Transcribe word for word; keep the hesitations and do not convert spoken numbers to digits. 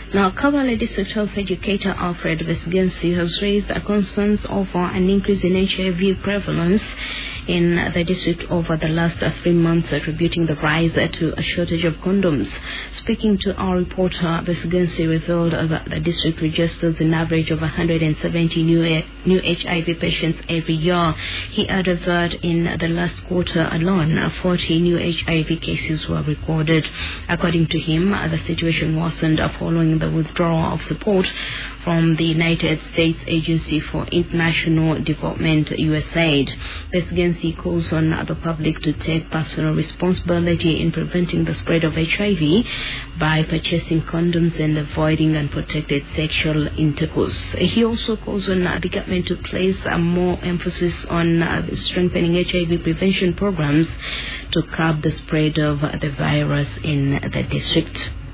Now, Kabale District Health Educator Alfred Vesgensi has raised concerns over an increase in H I V prevalence in the district over the last uh, three months, attributing the rise uh, to a shortage of condoms. Speaking to our reporter, Vesgensi revealed uh, that the district registers an average of one hundred seventy new, uh, new H I V patients every year. He added that in the last quarter alone, uh, forty new H I V cases were recorded. According to him, uh, the situation worsened uh, following the withdrawal of support from the United States Agency for International Development, U S A I D. Vesgensi calls on the public to take personal responsibility in preventing the spread of H I V by purchasing condoms and avoiding unprotected sexual intercourse. He also calls on the government to place a more emphasis on uh, strengthening H I V prevention programs to curb the spread of the virus in the district.